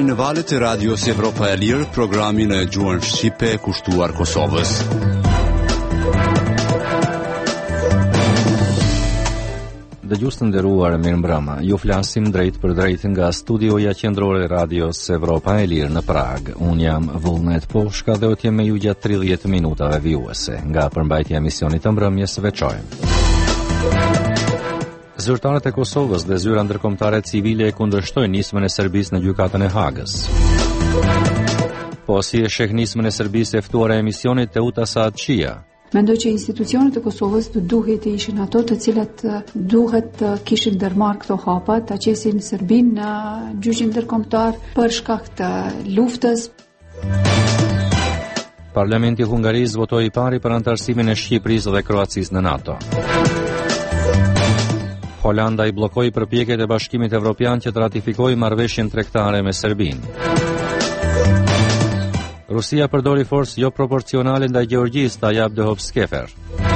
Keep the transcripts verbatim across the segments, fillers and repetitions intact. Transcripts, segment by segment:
dëgjoni në valët e radios Evropa e Lirë programin e gjuhën shqipe kushtuar Kosovës. Dëgjues të nderuar, mirëmbrëma. Ju flasim drejt për drejt nga studioja qendrore e radios Evropa e Lirë në Prag. Unë jam Vullnet Poshka dhe do të jem me ju gjatë tridhjetë minutave vijuese. Nga përmbajtja e emisionit të mbrëmjes veçojmë. Zyrtarët e Kosovës dhe zyra ndërkombëtare civile e kundërshtojnë nismën e Serbisë në gjykatën e Hagës. Po si e sheh nismën e Serbisë e ftuara e emisionit Teuta Saatçia? Mendoj që institucionet e Kosovës të duhet të ishin ato të cilat duhet të kishin ndërmarrë këto hapa, ta qesin Serbinë në gjyqin ndërkombëtar për shkak të luftës. Parlamenti i Hungarisë votoi i pari për antarësimin e Shqipërisë dhe Kroacisë në NATO. Holanda i bllokoi përpjekjet e Bashkimit Evropian që të ratifikojë marrëveshjen tregtare me Serbinë. Rusia përdori forcë jo proporcionale ndaj Gjeorgjisë ta jap Dehopskefer.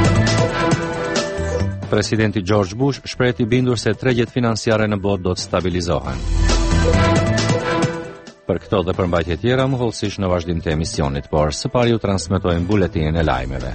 Presidenti George Bush shpreh i bindur se tregjet financiare në botë do të stabilizohen. Për këto dhe përmbajtje tjera, mohollësisht në vazhdim të emisionit, por së pari ju transmetojmë buletinin e lajmeve.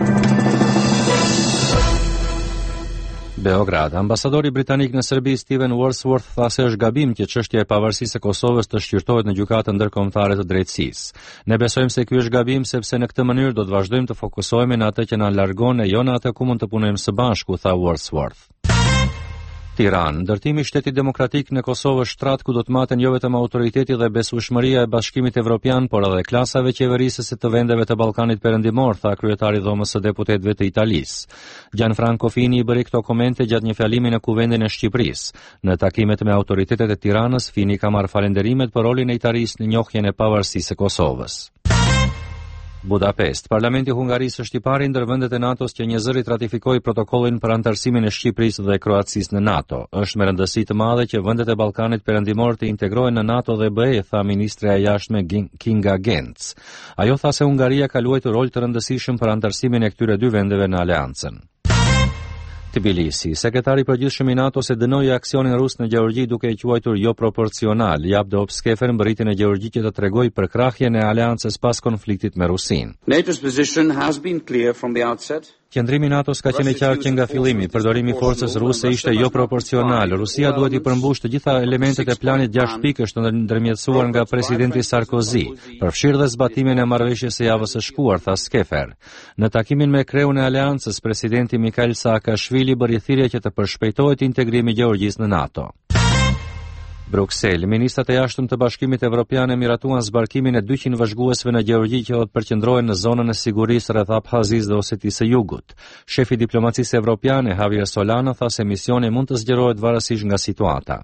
Beograd. Ambasadori britanik në Serbi Stephen Wordsworth tha se është gabim që çështja e pavarësisë së Kosovës të shqyrtohet në gjykatën ndërkombëtare të drejtësisë. Ne besojmë se ky është gabim sepse në këtë mënyrë do të vazhdojmë të fokusohemi në atë që na largon e jo në atë ku mund të punojmë së bashku, tha Wordsworth. Tiranë. Ndërtimi i Shtetit Demokratik në Kosovë është shtrat ku do të maten jo vetëm autoriteti dhe besueshmëria e Bashkimit Evropian, por edhe klasave qeverisëse të vendeve të Ballkanit Perëndimor, tha kryetari i Dhomës së Deputetëve të Italisë. Gianfranco Fini i bëri këto komente gjatë një fjalimi në Kuvendin e Shqipërisë. Në takimet me autoritetet e Tiranës, Fini ka marrë falënderimet për rolin e Itarisë në njohjen e pavarësisë së Kosovës. Budapest. Parlamenti i Hungarisë është i pari ndër vendet e NATO-s që një zërit ratifikoi protokollin për antarësimin e Shqipërisë dhe Kroacisë në NATO. Është me rëndësi të madhe që vendet e Ballkanit Perëndimor të integrohen në NATO dhe B E, tha ministrja e jashtme Kinga Gentz. Ajo tha se Hungaria ka luajtur rol të rëndësishëm për antarësimin e këtyre dy vendeve në aleancën. Tbilisi. Sekretari i përgjithshëm i NATO se dënoi aksionin rus në Gjeorgji duke e quajtur jo proporcional. Jap Dehopskefer mbërritjen e Gjeorgjit që të tregojë për krahjen e aleancës pas konfliktit me Rusinë. NATO's position has been clear from the outset. Qëndrimi i NATO-s ka qenë i qartë që nga fillimi, përdorimi i forcës ruse ishte jo proporcional. Rusia duhet i përmbushë të gjitha elementet e planit gjashtë pikësh të ndërmjetësuar nga presidenti Sarkozy, përfshirë dhe zbatimin e marrëveshjes së javës së shkuar, tha Skefer. Në takimin me kreun e aleancës, presidenti Mikhail Saakashvili bëri thirrje që të përshpejtohet integrimi i Gjeorgjisë në NATO. Bruksel. Ministrat e jashtëm të Bashkimit Evropian e miratuan zbarkimin e dyqind vëzhguesve në Gjeorgji që do të përqendrohen në zonën e sigurisë rreth Abhazisë dhe Osetisë së Jugut. Shefi i diplomacisë evropiane Javier Solana tha se misioni mund të zgjerohet varësisht nga situata.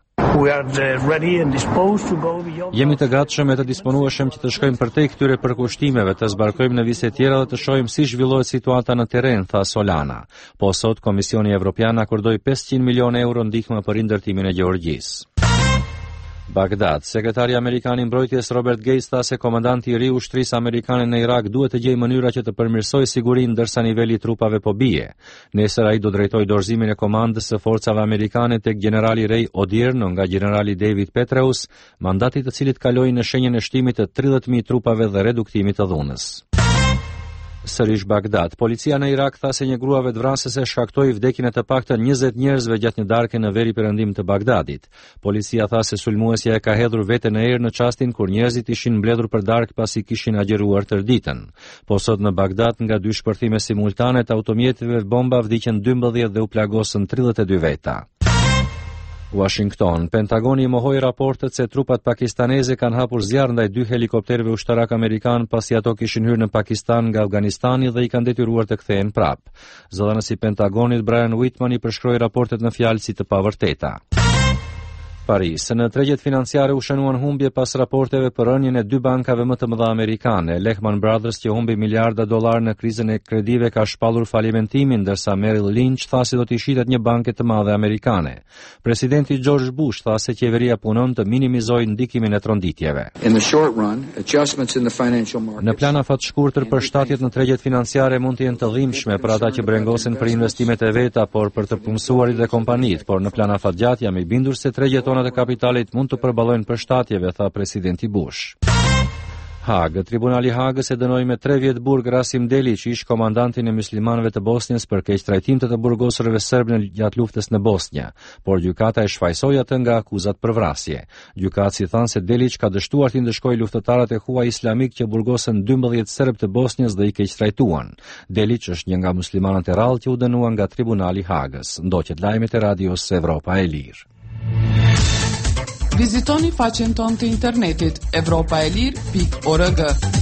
Jemi të gatshëm e të disponueshëm që të shkojmë përtej këtyre përkushtimeve, të zbarkojmë në vizë tjera dhe të shohim si zhvillohet situata në terren, tha Solana. Po sot Komisioni Evropian akordoi pesëqind milionë euro ndihmë për ndërtimin e Gjeorgjisë. Bagdad. Sekretari amerikan i mbrojtjes Robert Gates tha se komandanti i ri i ushtrisë amerikane në Irak duhet të gjejë mënyra që të përmirësojë sigurinë ndërsa niveli i trupave po bie. Nesër ai do drejtojë dorëzimin e komandës së forcave amerikane tek generali Ray Odierno nga generali David Petraeus, mandati të cilit kaloi në shenjën e shtimit të tridhjetë mijë trupave dhe reduktimit të dhunës. Sërish Bagdad. Policia në Irak tha se një grua vetvrasëse shkaktoi vdekjen e të paktën njëzet njerëzve gjatë një darke në veri perëndim të Bagdadit. Policia tha se sulmuesja e ka hedhur veten në erë në çastin kur njerëzit ishin mbledhur për darkë pasi kishin agjeruar tërditën. Po sot në Bagdad nga dy shpërthime simultane të automjeteve bomba vdiqën dymbëdhjetë dhe u plagosën tridhjetë e dy veta. Washington. Pentagoni i mohoi raportet se trupat pakistaneze kanë hapur zjarr ndaj dy helikopterëve ushtarak amerikan pasi ato kishin hyrë në Pakistan nga Afganistani dhe i kanë detyruar të kthehen prap. Zëdhënësi i Pentagonit Brian Whitman i përshkroi raportet në fjalë si të pavërteta. Paris. Në tregjet financiare u shënuan humbje pas raporteve për rënien e dy bankave më të mëdha amerikane. Lehman Brothers që humbi miliarda dollar në krizën e kredive ka shpallur falimentimin, ndërsa Merrill Lynch tha se do t'i shitet një banke të madhe amerikane. Presidenti George Bush tha se qeveria punon të minimizojë ndikimin e tronditjeve. Në plan afat shkurtër për shtatjet në tregjet financiare mund të jenë të dhimbshme për ata që brengosen për investimet e veta, por për të punësuarit dhe kompanitë, por në plan afat gjatë jam i bindur se tregjet zonat e kapitalit mund të përballojnë përshtatjeve, tha presidenti Bush. Hagë, Tribunali i Hagës e dënoi me tre vjet burg Rasim Delić, ish komandantin e muslimanëve të Bosnjës për keq trajtim të të burgosurve serbë gjatë luftës në Bosnjë, por gjykata e shfaqsoi atë nga akuzat për vrasje. Gjykatësi thanë se Delić ka dështuar të ndëshkojë luftëtarët e huaj islamik që burgosën dymbëdhjetë serbë të Bosnjës dhe i keq trajtuan. Delić është një nga muslimanët e rrallë që u dënuan nga Tribunali i Hagës. Ndoqet lajmet e radios Evropa e Lirë. Vizitoni faqen tonë të internetit evropa e lirë pikë org.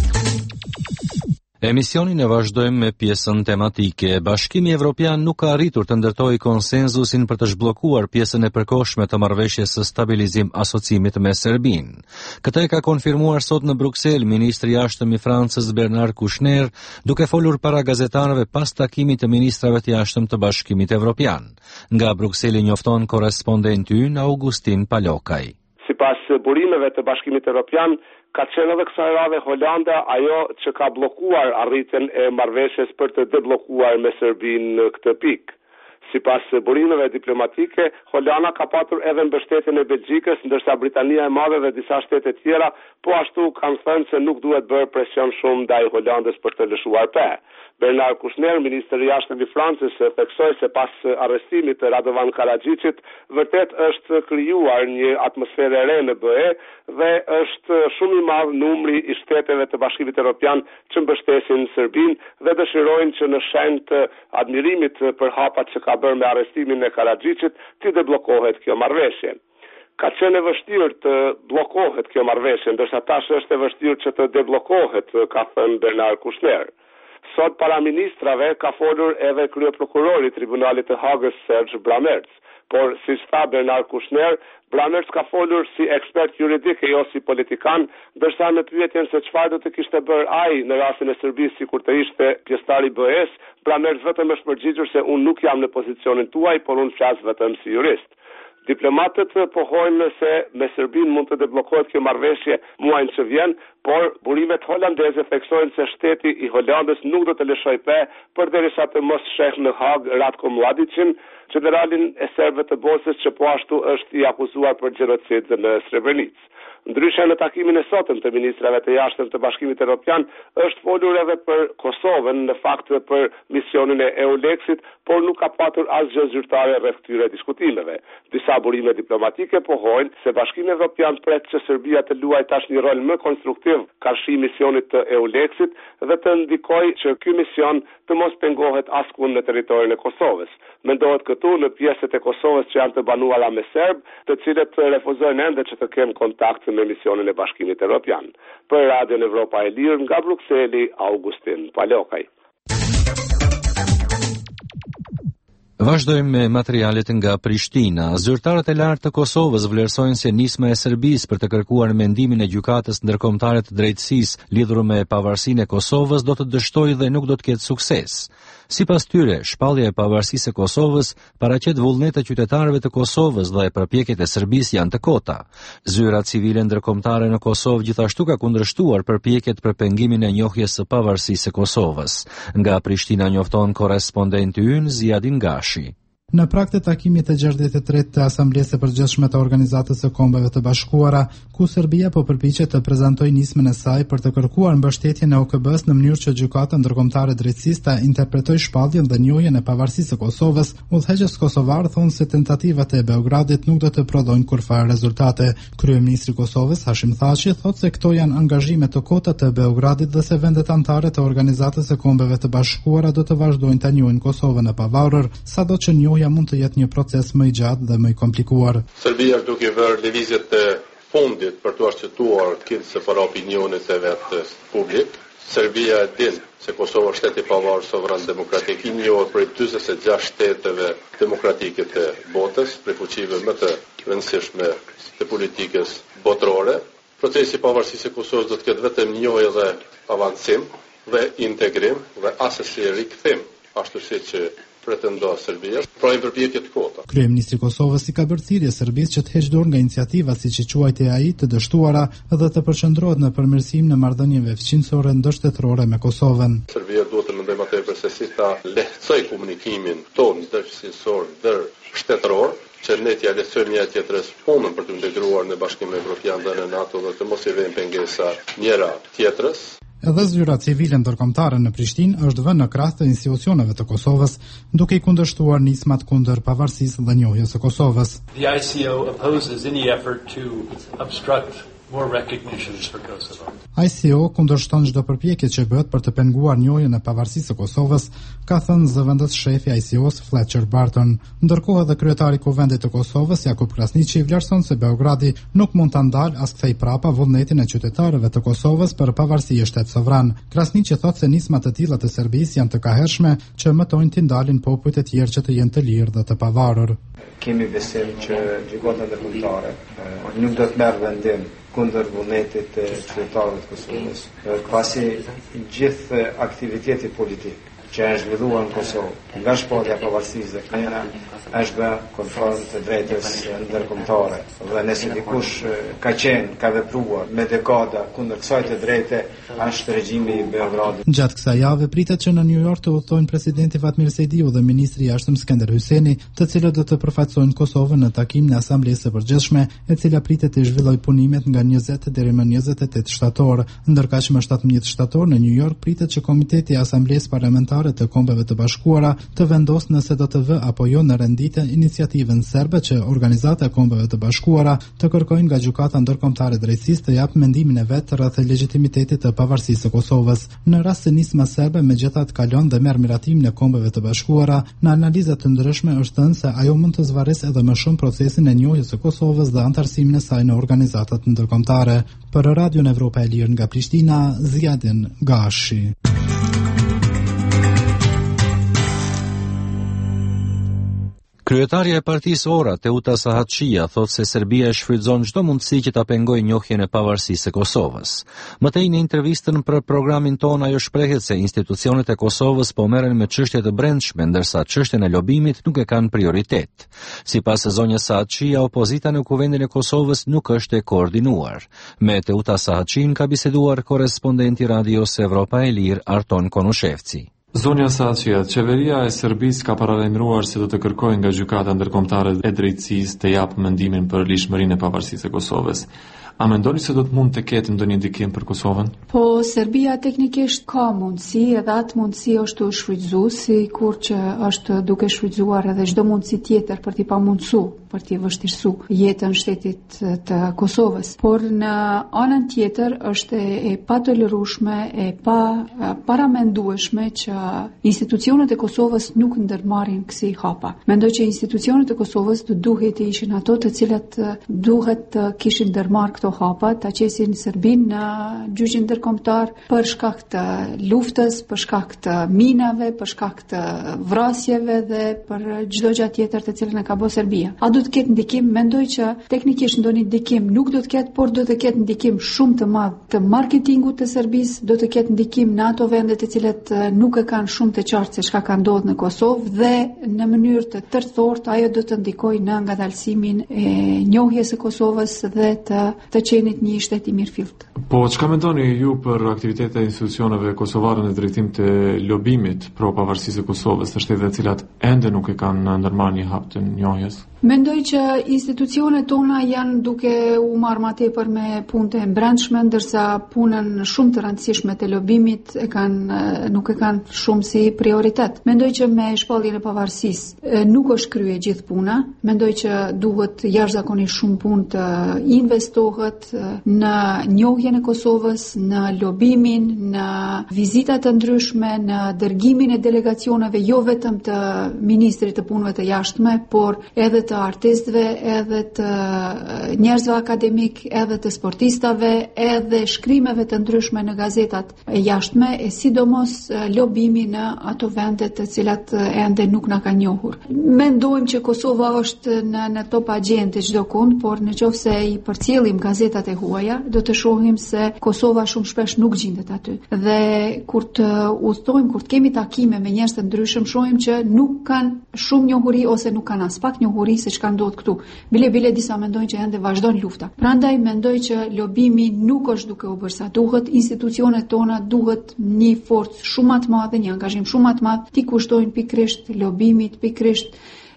Emisionin e vazhdojmë me pjesën tematike. Bashkimi Evropian nuk ka arritur të ndërtojë konsenzusin për të zhbllokuar pjesën e përkohshme të marrëveshjes së stabilizim asociimit me Serbinë. Këtë e ka konfirmuar sot në Bruksel ministri i jashtëm i Francës Bernard Kouchner, duke folur para gazetarëve pas takimit të ministrave të jashtëm të Bashkimit Evropian. Nga Brukseli njofton korrespondenti ynë Augustin Palokaj. Sipas burimeve të Bashkimit Evropian, ka qenë edhe kësaj radhe Holanda ajo që ka bllokuar arritjen e marrëveshjes për të debllokuar me Serbinë në këtë pikë. Sipas burimeve diplomatike, Holanda ka patur edhe mbështetjen e Belgjikës, ndërsa Britania e Madhe dhe disa shtete tjera po ashtu kanë thënë se nuk duhet bërë presion shumë ndaj Holandës për të lëshuar pe. Bernard Kouchner, ministri i jashtëm i Francës, theksoi se pas arrestimit të Radovan Karadzićit, vërtet është krijuar një atmosferë e re në be e dhe është shumë i madh numri i shteteve të Bashkimit Evropian që mbështesin Serbinë dhe dëshirojnë që në shenjë të admirimit për hapat që ka bërë me arrestimin e Karadzićit, të debllokohet kjo marrëveshje. Ka qenë e vështirë të bllokohet kjo marrëveshje, ndërsa tash është e vështirë që të debllokohet, ka thënë Bernard Kouchner. Sot para ministrave ka folur edhe kryeprokurori i Tribunalit të Hagës Serge Brammertz, por si tha Bernard Kouchner, Brammertz ka folur si ekspert juridik e jo si politikan, ndërsa në pyetjen se çfarë do të kishte bërë ai në rastin e Serbisë sikur të ishte pjesëtar i be e-s, Brammertz vetëm është përgjigjur se unë nuk jam në pozicionin tuaj, por unë flas vetëm si jurist. Diplomatët pohojnë se me Serbinë mund të debllokohet kjo marrëveshje muajin që vjen, por burimet holandeze theksojnë se shteti i Holandës nuk do të lëshojë pe përderisa të mos shehë në Hagë Ratko Mladicin, generalin e serbëve të Bosnjës që po ashtu është i akuzuar për gjenocid në Srebrenicë. Ndryshe në takimin e sotëm të ministrave të jashtëm të Bashkimit Evropian është folur edhe për Kosovën, në fakt për misionin e EULEX-it, por nuk ka patur asgjë zyrtare rreth këtyre diskutimeve. Disa burime diplomatike pohojnë se Bashkimi Evropian pret që Serbia të luajë tash një rol më konstruktiv karshi misionit të EULEX-it dhe të ndikojë që ky mision të mos pengohet askund në territorin e Kosovës. Mendohet këtu në pjesët e Kosovës që janë të banuara me serb, të cilët refuzojnë ende që të kenë kontakt me misionin e Bashkimit Evropian. Për Radion Evropa e Lirë nga Brukseli, Augustin Palokaj. Vazhdojmë me materialet nga Prishtina. Zyrtarët e lartë të Kosovës vlerësojnë se nisma e Serbisë për të kërkuar mendimin e gjykatës ndërkombëtare të drejtësisë lidhur me pavarësinë e Kosovës do të dështojë dhe nuk do të ketë sukses. Sipas tyre, shpallja e pavarësisë së Kosovës paraqet vullnet të qytetarëve të Kosovës dhe përpjekjet e Serbisë janë të kota. Zyra civile ndërkombëtare në Kosovë gjithashtu ka kundërshtuar përpjekjet për pengimin e njohjes së pavarësisë së Kosovës. Nga Prishtina njofton korrespondenti ynë Ziadin Gashi. Në prag të takimit të gjashtëdhjetë e tretë të Asamblesë së Përgjithshme të Organizatës së Kombeve të Bashkuara, ku Serbia po përpiqet të prezantojë nismën e saj për të kërkuar mbështetjen e O K B-s në mënyrë që gjykata ndërkombëtare drejtësisë ta interpretojë shpalljen dhe njohjen e pavarësisë së Kosovës, udhëheqës kosovar thonë se tentativat e Beogradit nuk do të prodhojnë kurfar rezultate. Kryeministri i Kosovës Hashim Thaçi thotë se këto janë angazhime të kota të Beogradit dhe se vendet anëtare të Organizatës së Kombeve të Bashkuara do të vazhdojnë ta njohin Kosovën e pavarur, sado që njohja mund të jetë një proces më i gjatë dhe më i komplikuar. Serbia është duke vërë lëvizjet e fundit për të arsytuar kitë për opinionit e vetë publik. Serbia e din se Kosova është shteti i pavarur sovran demokratik i njohur prej njëzet e gjashtë shteteve demokratike të botës, prej fuqive më të rëndësishme të politikës botërore. Procesi i pavarësisë së Kosovës do të ketë vetëm njohje dhe avancim dhe integrim dhe asesi rikthim, ashtu siç pretendo Serbia, pra i përpjekje të kota. Kryeministri i Kosovës i ka bërë thirrje Serbisë që të heqë dorë nga iniciativa siç i quajti ai të dështuara dhe të përqendrohet në përmirësim në marrëdhënieve fqinjësore ndërshtetërore me Kosovën. Serbia duhet të mendojë më tepër se si ta lehtësoj komunikimin tonë ndërfqinjësor ndërshtetëror që ne t'ja lëshojmë një tjetrës punën për të integruar në Bashkimin Evropian dhe në NATO dhe të mos i vëmë pengesa njëra tjetrës. Edhe zyra civile ndërkombëtare në Prishtinë është vënë në krah të institucioneve të Kosovës, duke i kundërshtuar nismat kundër pavarësisë dhe njohjes së Kosovës. The I C O opposes any effort to obstruct more recognitions for Kosovo. I C O kundërshton çdo përpjekje që bëhet për të penguar njohjen e pavarësisë së Kosovës, ka thënë zëvendës shefi I C O-s Fletcher Barton. Ndërkohë edhe kryetari i Kuvendit të Kosovës Jakub Krasniqi vlerëson se Beogradi nuk mund ta ndalë as kthej prapa vullnetin e qytetarëve të Kosovës për pavarësi e shtet sovran. Krasniqi thotë se nisma të tilla të Serbisë janë të kahershme që mëtojnë të ndalin popujt e tjerë që të jenë të lirë dhe të pavarur. Kemi besim që gjykata ndërkombëtare nuk do të merr vendim kundër vullnetit të qytetarëve të Kosovës, pasi gjithë aktiviteti politik që është zhvilluar në Kosovë nga shpallja e pavarësisë dhe kënaqësia është bë konform të drejtës ndërkombëtare. Dhe nëse dikush ka qenë, ka vepruar me dekada kundër kësaj të drejte, është regjimi i Beogradit. Gjatë kësaj jave pritet që në New York të udhtojnë presidenti Fatmir Sejdiu dhe ministri i jashtëm Skënder Hyseni, të cilët do të përfaqësojnë Kosovën në takimin e Asamblesë së Përgjithshme, e cila pritet të zhvillojë punimet nga njëzet deri më njëzet e tetë shtator. Ndërkaq më shtatëmbëdhjetë shtator në New York pritet që Komiteti i Asamblesë Parlamentare të Kombeve të Bashkuara të vendosë nëse do të vë apo jo në renditje iniciativën serbe që Organizata e Kombeve të Bashkuara të kërkojnë nga Gjykata Ndërkombëtare e Drejtësisë të japë mendimin e vet rreth legitimitetit të pavarësisë së Kosovës. Në rast se nisma serbe megjithatë kalon dhe merr miratimin e Kombeve të Bashkuara, në analiza të ndryshme është thënë se ajo mund të zvarrisë edhe më shumë procesin e njohjes së Kosovës dhe antarësimin e saj në organizatat ndërkombëtare. Për Radion Evropa e Lirë nga Prishtina, Ziadin Gashi. Kryetaria e partisë Ora, Teuta Sahatçia, thotë se Serbia e shfrytëzon çdo mundësi që ta pengojë njohjen e pavarësisë së Kosovës. Mëtej në intervistën për programin ton ajo shprehet se institucionet e Kosovës po merren me çështje të brendshme, ndërsa çështjen e lobimit nuk e kanë prioritet. Sipas zonjës Sahatçia, opozita në Kuvendin e Kosovës nuk është e koordinuar. Me Teuta Sahatçin ka biseduar korrespondenti radios Evropa e Lirë Arton Konushevci. Zonja Sahatçia, qeveria e Serbisë ka paralajmëruar se do të kërkojë nga Gjykata Ndërkombëtare e Drejtësisë të japë mendimin për lishmërinë e pavarësisë së Kosovës. A mendoni se do të mund të ketë ndonjë ndikim për Kosovën? Po, Serbia teknikisht ka mundësi, edhe atë mundësi është të shfrytëzuar, sikur që është duke shfrytëzuar edhe çdo mundësi tjetër për t'i pamundësu, për t'i vështirësu jetën shtetit të Kosovës. Por në anën tjetër është e patolerueshme, e pa paramendueshme që institucionet e Kosovës nuk ndërmarrin kësi hapa. Mendoj që institucionet e Kosovës të duhet të ishin ato të cilat duhet të kishin ndërmarrë këto hapa, ta qesin Serbinë në gjyqin ndërkombëtar për shkak të luftës, për shkak të minave, për shkak të vrasjeve dhe për çdo gjë tjetër të cilën e ka bërë Serbia. A do të ketë ndikim? Mendoj që teknikisht ndonjë ndikim nuk do të ketë, por do të ketë ndikim shumë të madh të marketingut të Serbisë, do të ketë ndikim në ato vende të cilat nuk e kanë shumë të qartë se çka ka ndodhur në Kosovë dhe në mënyrë të tërthortë ajo do të ndikojë në ngadalësimin e njohjes së Kosovës dhe të të qenit një shtet i mirëfillt. Po, çka mendoni ju për aktivitetet e institucioneve kosovare në drejtim të lobimit pro pavarësisë së Kosovës, të shtetet të cilat ende nuk e kanë ndërmarrë një hap të njohjes? Mendoj që institucionet tona janë duke u marrë më tepër me punët e brendshme, ndërsa punën shumë të rëndësishme të lobimit e kanë nuk e kanë shumë si prioritet. Mendoj që me shpalljen e pavarësisë nuk është krye gjithë puna. Mendoj që duhet jashtëzakonisht shumë punë të investohet në njohjen e Kosovës, në lobimin, në vizitat të ndryshme, në dërgimin e delegacioneve jo vetëm të ministrit të punëve të jashtme, por edhe të artistëve, edhe të njerëzve akademik, edhe të sportistave, edhe shkrimeve të ndryshme në gazetat e jashtme, e sidomos lobimi në ato vende të cilat ende nuk na kanë njohur. Mendojmë që Kosova është në, në top agjende çdo kund, por nëse i përcjellim gazetat e huaja, do të shohim se Kosova shumë shpesh nuk gjendet aty. Dhe kur të udhtojmë, kur të kemi takime me njerëz të ndryshëm, shohim që nuk kanë shumë njohuri ose nuk kanë as pak njohuri se çka ndodh këtu. Bile bile disa mendojnë që ende vazhdon lufta. Prandaj mendoj që lobimi nuk është duke u bërë sa duhet, institucionet tona duhet një forcë shumë më të madhe, një angazhim shumë më të madh, ti kushtojnë pikërisht lobimit, pikërisht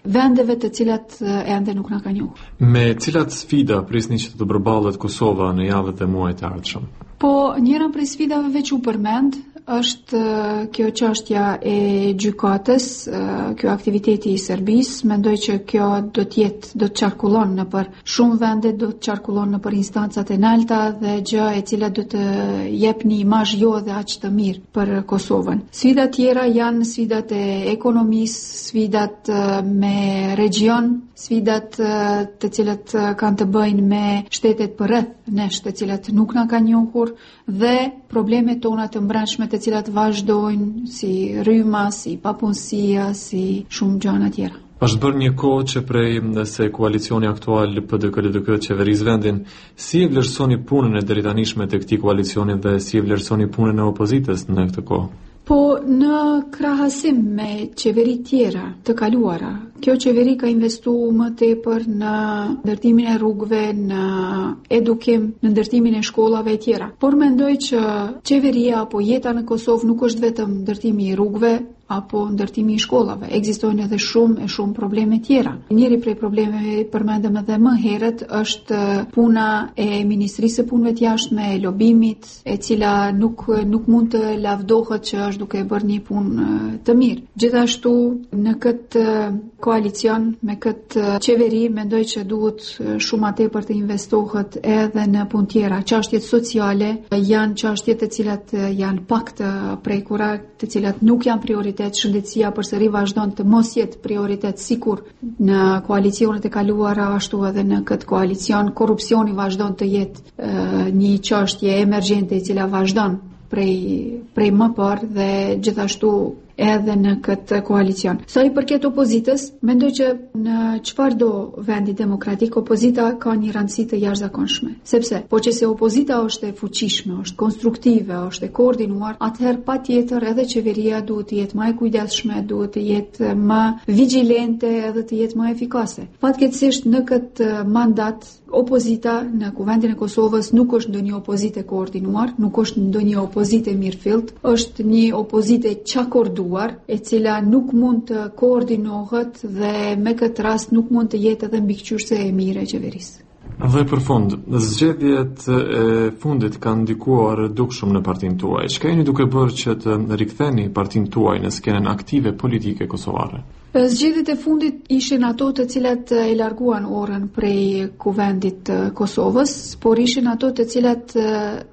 vendeve të cilat ende nuk na kanë njohur. Me cilat sfida prisni që të përballet Kosova në javët dhe muajt e ardhshëm? Po, njëra prej sfidave veç u përmend është kjo çështja e gjykatës, kjo aktiviteti i Serbisë. Mendoj që kjo do të jetë, do të qarkullon në për shumë vende, do të qarkullon në për instancat e larta dhe gjë e cila do të jep një imazh jo dhe aq të mirë për Kosovën. Sfidat tjera janë sfidat e ekonomisë, sfidat me region, sfidat të cilat kanë të bëjnë me shtetet përreth nesh, të cilat nuk na kanë njohur, dhe problemet tona të mbrëmshme të cilat vazhdojnë, si rryma, si papunësia, si shumë gjëra tjera. Është bërë një kohë që prej se koalicioni aktual P D K L D K qeveris vendin, si e vlerësoni punën e deritanishme të këtij koalicioni dhe si e vlerësoni punën e opozitës në këtë kohë? Po, në krahasim me qeveri tjera të kaluara, kjo qeveri ka investuar më tepër në ndërtimin e rrugëve, në edukim, në ndërtimin e shkollave e tjera. Por mendoj që qeveria apo jeta në Kosovë nuk është vetëm ndërtimi i rrugëve apo ndërtimi i shkollave. Ekzistojnë edhe shumë e shumë probleme tjera. Njëri prej problemeve përmendëm edhe më herët është puna e Ministrisë së Punëve të Jashtme, e lobimit, e cila nuk nuk mund të lavdohet që është duke bërë një punë të mirë. Gjithashtu në këtë koalicion, me këtë qeveri, mendoj që duhet shumë më tepër të investohet edhe në punë tjera. Çështjet sociale janë çështje të cilat janë pak të prekura, të cilat nuk janë prioritet. Shëndetësia përsëri vazhdon të mos jetë prioritet, sikur në koalicionet e kaluara ashtu edhe në këtë koalicion. Korrupsioni vazhdon të jetë e, një çështje emergjente e cila vazhdon prej prej më parë dhe gjithashtu edhe në këtë koalicion. Sa i përket opozitës, mendoj që në çfarëdo vendi demokratik opozita ka një rëndësi të jashtëzakonshme. Sepse po që se opozita është e fuqishme, është konstruktive, është e koordinuar, atëherë patjetër edhe qeveria duhet të jetë më e kujdesshme, duhet të jetë më vigjilente edhe të jetë më efikase. Fatkeqësisht në këtë mandat opozita në Kuvendin e Kosovës nuk është ndonjë opozitë e koordinuar, nuk është ndonjë opozitë e mirëfillt, është një opozitë e çakorduar, e cila nuk mund të koordinohet dhe me këtë rast nuk mund të jetë edhe mbikëqyrëse e mirë e qeverisë. Dhe për fund, zgjedhjet e fundit kanë ndikuar dukshëm në partinë tuaj. Çka jeni duke bërë që të riktheni partinë tuaj në skenën aktive politike kosovare? Zgjedhjet e fundit ishin ato të cilat e larguan orën prej kuvendit të Kosovës, por ishin ato të cilat e,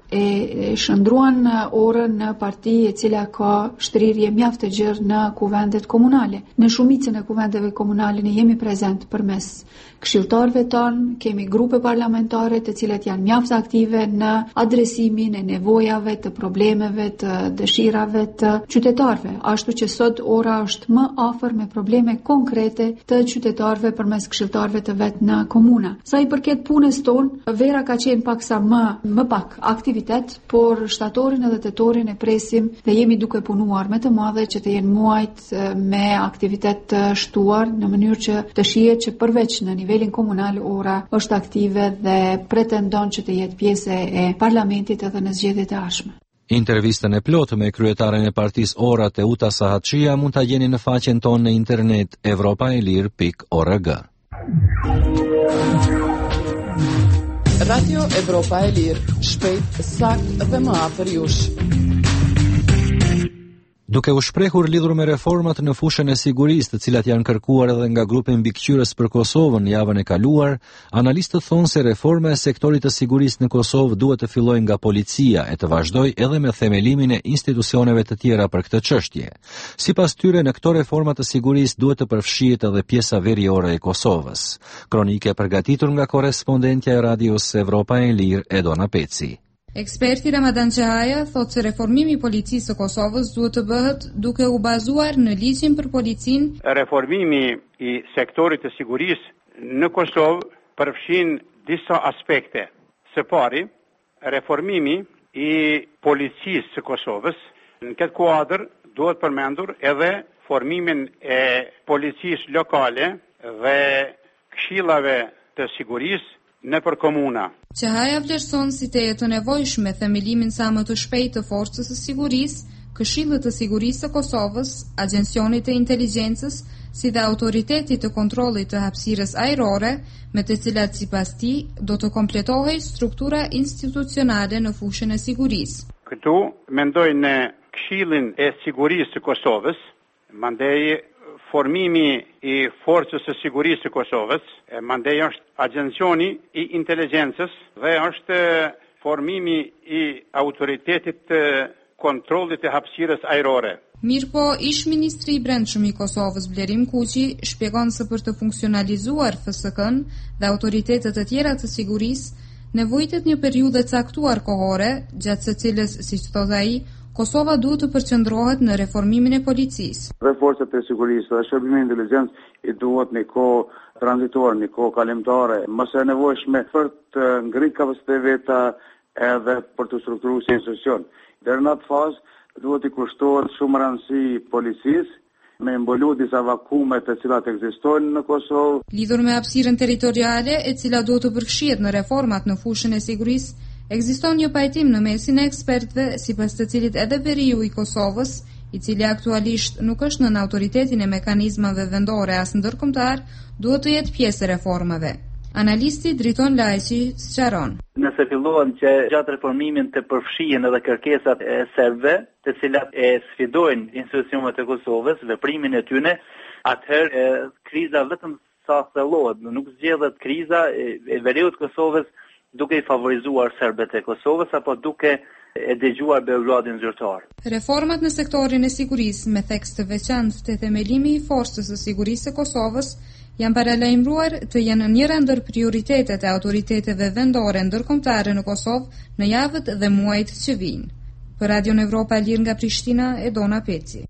e shndruan orën në parti e cila ka shtrirje mjaft të gjerë në kuvendet komunale. Në shumicën e kuvendeve komunale ne jemi prezent përmes këshilltarëve tonë, kemi grupe parlamentare të cilat janë mjaft aktive në adresimin e nevojave, të problemeve, të dëshirave të qytetarëve, ashtu që sot ora është më afër me probleme konkrete të qytetarëve përmes këshilltarëve të vet në komuna. Sa i përket punës tonë, vera ka qenë paksa më më pak aktivitet, por shtatorin edhe tetorin e presim dhe jemi duke punuar me të madhe që të jenë muajt me aktivitet të shtuar në mënyrë që të shihet që përveç në nivelin komunal ora është aktive dhe pretendon që të jetë pjesë e parlamentit edhe në zgjedhjet e ardhshme. Intervistën e plotë me kryetaren e partisë Ora Teuta Sahatçia mund ta gjeni në faqen tonë në internet evropaelir pikë org. Radio Evropa e Lirë, shpejt, sakt dhe më afër jush. Duke u shprehur lidhur me reformat në fushën e sigurisë, të cilat janë kërkuar edhe nga grupi mbikëqyrës për Kosovën javën e kaluar, analistët thonë se reforma e sektorit të sigurisë në Kosovë duhet të fillojë nga policia e të vazhdojë edhe me themelimin e institucioneve të tjera për këtë çështje. Sipas tyre, në këto reforma të sigurisë duhet të përfshihet edhe pjesa veriore e Kosovës. Kronike përgatitur nga korrespondentja e Radios Evropa e Lirë Edona Peci. Eksperti Ramadan Xhahaja thotë se reformimi i policisë së Kosovës duhet të bëhet duke u bazuar në ligjin për policinë. Reformimi i sektorit të sigurisë në Kosovë përfshin disa aspekte. Së pari, reformimi i policisë së Kosovës. Në këtë kuadër duhet përmendur edhe formimin e policisë lokale dhe këshillave të sigurisë në për komuna. Xhahaja vlerëson si të jetë nevojshme themelimin sa më të shpejtë të forcës së sigurisë Këshillit të Sigurisë së Kosovës, Agjencionit të Inteligjencës, si dhe Autoritetit të Kontrollit të Hapësirës Ajrore, me të cilat sipas tij do të kompletohej struktura institucionale në fushën e sigurisë. Këtu mendoj në Këshillin e Sigurisë së Kosovës, mandej formimi i Forcës së Sigurisë së Kosovës, mandej është Agjencioni i Inteligjencës dhe është formimi i Autoritetit të Kontrollit të Hapësirës Ajrore. Mirpo, ish ministri i Brendshëm i Kosovës Blerim Kuqi shpjegon se për të funksionalizuar F S K-n dhe autoritetet e tjera të sigurisë, nevojitet një periudhë caktuar kohore, gjatë së cilës, siç thot ai, Kosova duhet të përqendrohet në reformimin e policisë. Dhe forcat e sigurisë dhe shërbimi i inteligjencës i duhet një kohë tranzitore, një kohë kalimtare, mëse e nevojshme për të ngritur kapacitetet veta edhe për të strukturuar si institucion. Deri në atë fazë duhet i kushtohet shumë rëndësi policisë me mbulu disa vakume të cilat ekzistojnë në Kosovë. Lidhur me hapësirën territoriale e cila duhet të përfshihet në reformat në fushën e sigurisë, ekziston një pajtim në mesin e ekspertëve, sipas të cilit edhe veriu i Kosovës, i cili aktualisht nuk është nën autoritetin e mekanizmave vendore as ndërkombëtar, duhet të jetë pjesë e reformave. Analisti Driton Lajqi sqaron. Nëse fillohen që gjatë reformimin të përfshihen edhe kërkesat e serbëve, të cilat e sfidojnë institucionet e Kosovës, veprimin e tyre, atëherë kriza vetëm sa thellohet, nuk zgjedhet kriza e, e veriut Kosovës duke i favorizuar serbët e Kosovës apo duke e dëgjuar Beogradin zyrtar. Reformat në sektorin e sigurisë me tekst të veçantë të themelimi i Forcës së Sigurisë së Kosovës janë paralajmëruar të jenë njëra ndër prioritetet e autoriteteve vendore ndërkombëtare në Kosovë në javët dhe muajt që vijnë. Për Radion Evropa Lir nga Prishtina, Edona Peci.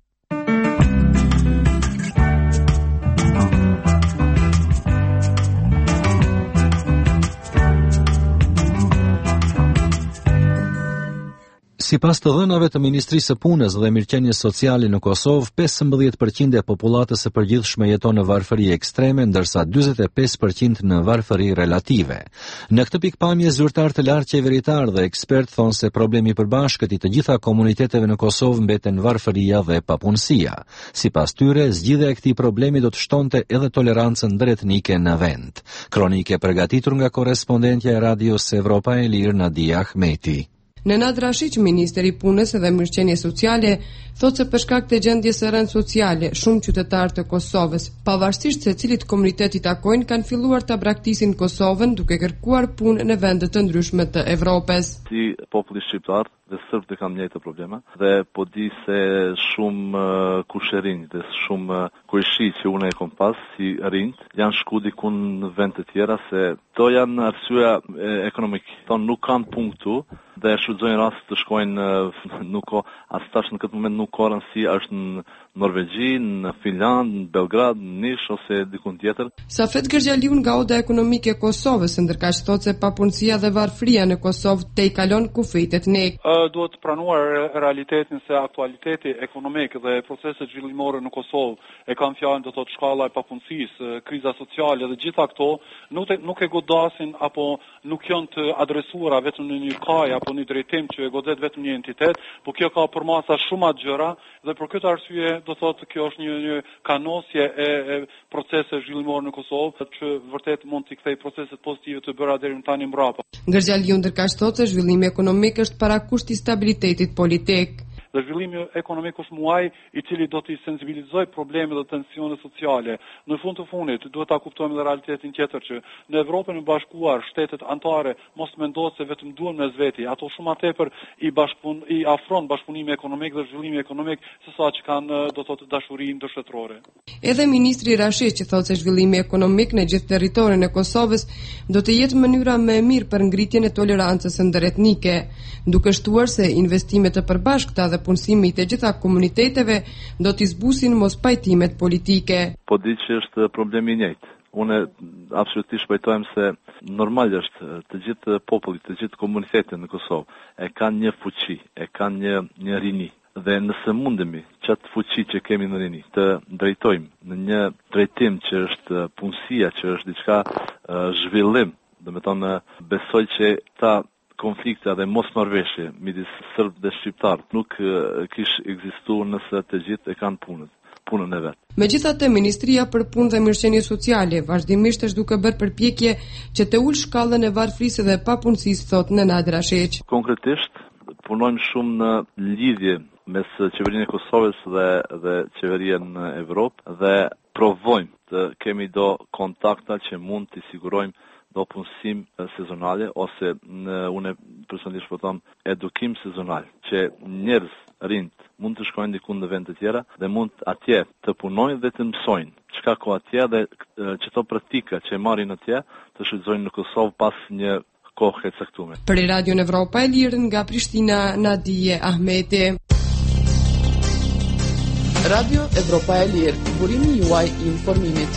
Sipas të dhënave të Ministrisë së Punës dhe Mirëqenies Sociale në Kosovë, pesëmbëdhjetë përqind e popullatës së përgjithshme jeton në varfëri ekstreme, ndërsa dyzet e pesë përqind në varfëri relative. Në këtë pikpamje, zyrtar të lartë qeveritar dhe ekspert thonë se problemi i përbashkët i të gjitha komuniteteve në Kosovë mbeten varfëria dhe papunësia. Sipas tyre, zgjidhja e këtij problemi do të shtonte edhe tolerancën ndëretnike në vend. Kronike përgatitur nga korrespondentja e Radios Evropa e Lirë Nadia Ahmeti. Nenad Rashiq, ministri i Punës dhe Mirëqenies Sociale, thotë se për shkak të gjendjes së rëndë sociale, shumë qytetarë të Kosovës, pavarësisht se cilit komunitet i takojnë, kanë filluar ta braktisin Kosovën duke kërkuar punë në vende të ndryshme të Evropës. Si populli shqiptar dhe serbët e kanë njëjtë probleme dhe po di se shumë uh, kushërinj dhe shumë uh, kurshi që unë e kom pas si rinjt janë shku diku në vend të tjera se to janë arsyeja ekonomike. Thonë nuk kanë punë këtu dhe shfrytëzojnë rast të shkojnë uh, nuk ka as tash në këtë moment nuk ka rëndësi është në Norvegji, në Finland, në Belgrad, në Nish ose dikun tjetër. Safet Gërgjaliu nga Oda Ekonomike e Kosovës, ndërkaq thotë se papunësia dhe varfëria në Kosovë te i kalon kufijt e nek. Duhet pranuar realitetin se aktualiteti ekonomik dhe proceset zhvillimore në Kosovë e kanë fjalën do të thotë shkalla e papunësisë, kriza sociale dhe gjitha këto nuk e, nuk e godasin apo nuk janë të adresuara vetëm në një kaj apo një drejtim që e godet vetëm një entitet, por kjo ka përmasa shumë atë gjëra dhe për këtë arsye do thotë kjo është një, një kanosje e, e procese zhvillimore në Kosovë që vërtet mund t'i kthej proceset pozitive të bëra deri më tani mbrapa. Gërgjaliu ndërkaq thotë se zhvillimi ekonomik është parakusht i stabilitetit politik. Dhe zhvillimi ekonomik është muaj i cili do t'i sensibilizoj probleme dhe tensione sociale. Në fund të fundit duhet ta kuptojmë edhe realitetin tjetër që në Evropën e Bashkuar shtetet anëtare mos mendohet se vetëm duhen mes veti, ato shumë më tepër i bashkëpun i afron bashkëpunimi ekonomik dhe zhvillimi ekonomik sesa që kanë do të thotë dashurinë ndërshtetërore. Edhe ministri Rashiq që thotë se zhvillimi ekonomik në gjithë territorin e Kosovës do të jetë mënyra më e mirë për ngritjen e tolerancës ndëretnike, duke shtuar se investimet e përbashkëta dhe punësimi të gjitha komuniteteve do t'i zbusin mos pajtimet politike. Po di që është problemi i njëjtë. Unë absolutisht pajtohem se normal është të gjithë popullit, të gjithë komunitetet në Kosovë e kanë një fuqi, e kanë një, një rini. Dhe nëse mundemi çat fuqi që kemi në rini të drejtojmë në një drejtim që është punësia, që është diçka uh, zhvillim, do të thonë besoj që ta konflikte dhe mosmarrveshje midis serb dhe shqiptar nuk kish ekzistuar nëse të gjithë e kanë punën, punën e vet. Megjithatë, Ministria për Punë dhe Mirëqenie Sociale vazhdimisht është duke bërë përpjekje që të ulë shkallën e varfërisë dhe papunësisë, thot Nenad Rasheq. Konkretisht punojmë shumë në lidhje mes qeverinë e Kosovës dhe dhe qeverinë në Evropë dhe provojmë të kemi do kontakta që mund të sigurojmë do punësim sezonale ose në unë personalisht po them edukim sezonal që njerëz rind mund të shkojnë diku në vende të tjera dhe mund atje të punojnë dhe të mësojnë çka ka atje dhe çto praktika që marrin atje të shfrytëzojnë në Kosovë pas një kohë e caktuar. Për Radio Evropa e Lirë nga Prishtina, Nadije Ahmeti. Radio Evropa e Lirë, burimi juaj i informimit.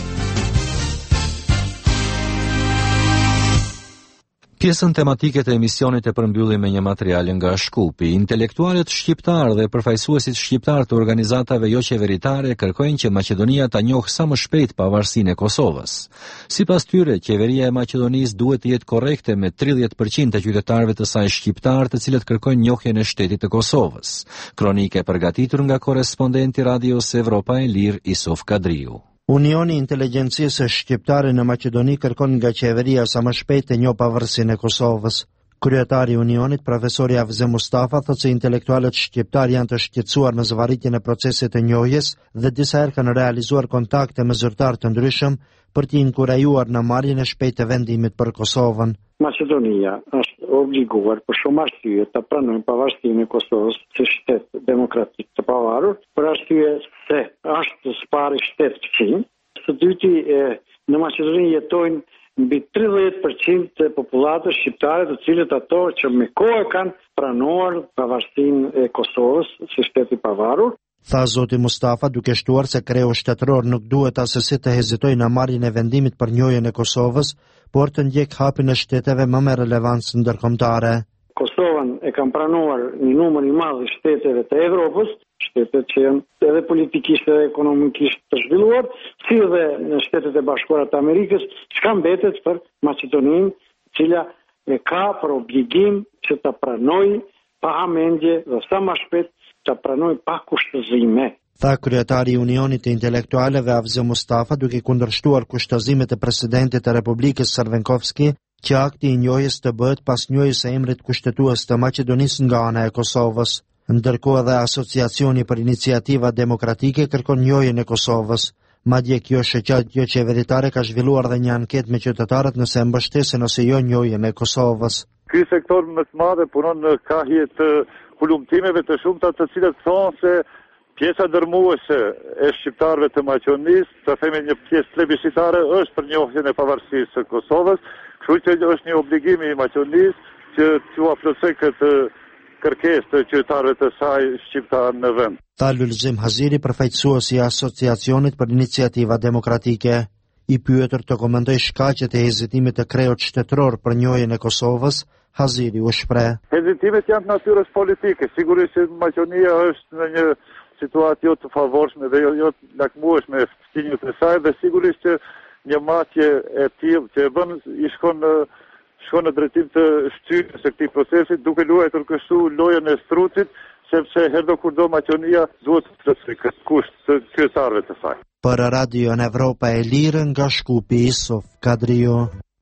Pjesën tematike të emisionit e përmbyllim me një material nga Shkupi. Intelektualët shqiptar dhe përfaqësuesit shqiptar të organizatave jo qeveritare kërkojnë që Maqedonia ta njohë sa më shpejt pavarësinë e Kosovës. Sipas tyre, qeveria e Maqedonisë duhet të jetë korrekte me tridhjetë përqind të qytetarëve të saj shqiptar, të cilët kërkojnë njohjen e shtetit të Kosovës. Kronikë e përgatitur nga korrespondenti Radios Evropa e Lirë Isuf Kadriu. Unioni i Inteligjencisë Shqiptare në Maqedoni kërkon nga qeveria sa më shpejt të njohë pavarësinë e Kosovës. Kryetari i Unionit, profesori Avze Mustafa, thotë se intelektualët shqiptar janë të shqetësuar me zvarritjen e procesit të njohjes dhe disa herë kanë realizuar kontakte me zyrtar të ndryshëm për t'i inkurajuar në marrjen e shpejtë të vendimit për Kosovën. Maqedonia është obliguar për shumë arsye të pranojë pavarësinë e Kosovës si shtet demokratik të pavarur, për arsye se është së pari shtet fqinj, së dyti në Maqedoni jetojnë mbi tridhjetë përqind të popullatës shqiptare, të cilët ato që me kohë kanë pranuar pavarësinë e Kosovës si shtet i pavarur. Tha zoti Mustafa, duke shtuar se kreu shtetëror nuk duhet asesi të hezitojë në marrjen e vendimit për njohjen e Kosovës, por të ndjek hapin e shteteve më me relevancë ndërkombëtare. Kosovën e kanë pranuar një numër i madh i shteteve të Evropës, shtetet që janë edhe politikisht dhe ekonomikisht të zhvilluar, si edhe në Shtetet e Bashkuara të Amerikës, çka mbetet për Maqedoninë, e cila e ka për obligim që ta pranojë pa hamendje dhe sa më shpejt të pranoj pa kushtëzime. Tha kryetari i Unionit të Intelektualëve Avze Mustafa, duke kundërshtuar kushtëzimet e presidentit të Republikës Sarvenkovski, që akti i njohjes të bëhet pas njohjes së emrit kushtetues të Maqedonisë nga ana e Kosovës. Ndërkohë edhe Asociacioni për Iniciativa Demokratike kërkon njohjen e Kosovës. Madje kjo shoqat jo qeveritare ka zhvilluar dhe një anketë me qytetarët nëse mbështesin ose jo njohjen e Kosovës. Ky sektor më të madh punon në kahje të hulumtimeve të shumta të cilat thonë se pjesa dërmuese e shqiptarëve të Maqedonisë, të themi një pjesë plebiscitare, është për njohjen e pavarësisë së Kosovës, kështu që është një obligim i Maqedonisë që t'u afrosë këtë kërkesë të qytetarëve të saj shqiptar në vend. Tha Lulzim Haziri, përfaqësuesi i Asociacionit për Iniciativa Demokratike. I pyetur të komentoj shkaqet e hezitimit të kreut shtetëror për njohjen e Kosovës, Haziri u shpreh. Hezitimet janë të natyrës politike. Sigurisht që Maqedonia është në një situatë jo të favorshme dhe jo, jo të lakmueshme me fëmijët e saj dhe sigurisht që një matje e tillë që e bën i shkon në shkon në drejtim të shtypjes së këtij procesi, duke luajtur kështu lojën e strucit, sepse herdo kurdo Maqedonia duhet të plotësojë këtë kusht të qytetarëve të saj. Për Radio Evropa e Lirë nga Shkupi, Isuf Kadriu.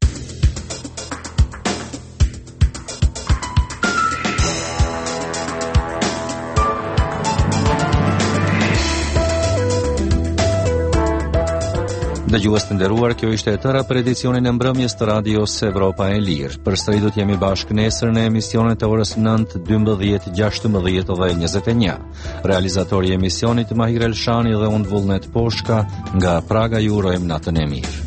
Dëgjues të nderuar, kjo ishte e tëra për edicionin e mbrëmjes të Radios Evropa e Lirë. Përsëri do të jemi bashkë nesër në emisionet e orës nëntë, dymbëdhjetë, gjashtëmbëdhjetë dhe njëzet e një. Realizatori i emisionit Mahir Elshani dhe unë Vullnet Poshka, nga Praga ju urojmë natën e mirë.